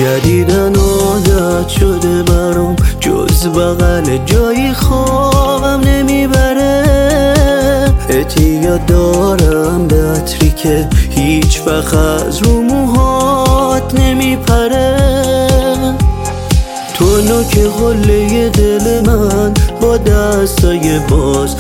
جدیدن عادت شده برام، جز بغل جایی خوابم نمیبره. اعتیاد دارم به عطری که هیچ وقت از رو موهات نمیپره. تو نوک قله دل من با دستای باز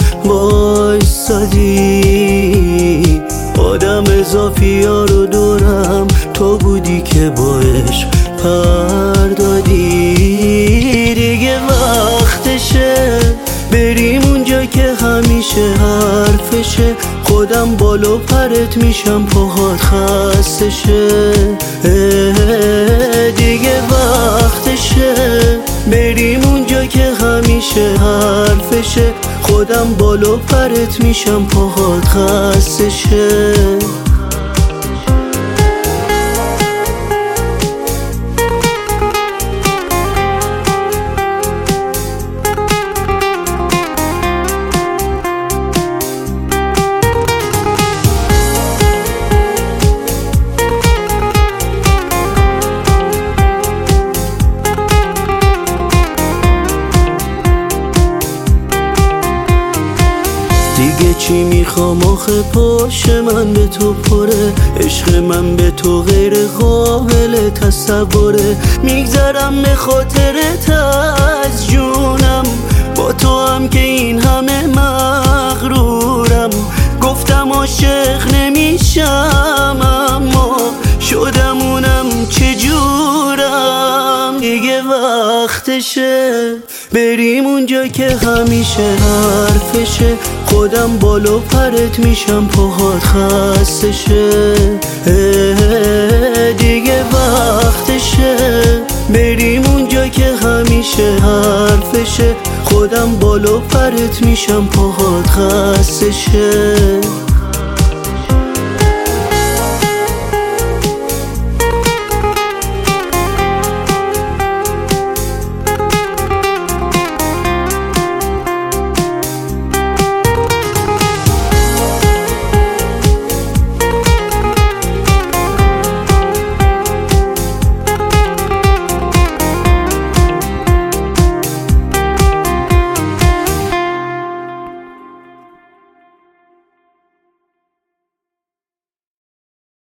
وایسادی. آدم اضافی ها رو دورم تو بودی که با عشق پر دادی. دیگه وقتشه بریم اونجا که همیشه حرفشه. خودم بالو پرت میشم پاهات خسته شه. دیگه وقتشه بریم اونجا که همیشه حرفشه. خودم بالو پرت میشم پاهات خسته شه. دیگه چی میخوام آخه پاش من به تو پره. عشق من به تو غیر قابل تصوره. میگذرم به خاطرت از جونم، با تو هم که این همه مغرورم. گفتم عاشق نمیشم اما شدم اونم چجورم. دیگه وقتشه بریم اونجا که همیشه حرفشه. خودم بالو پرت میشم پاهات خسته شه. دیگه وقتشه بریم اونجا که همیشه حرفشه. خودم بالو پرت میشم پاهات خسته شه.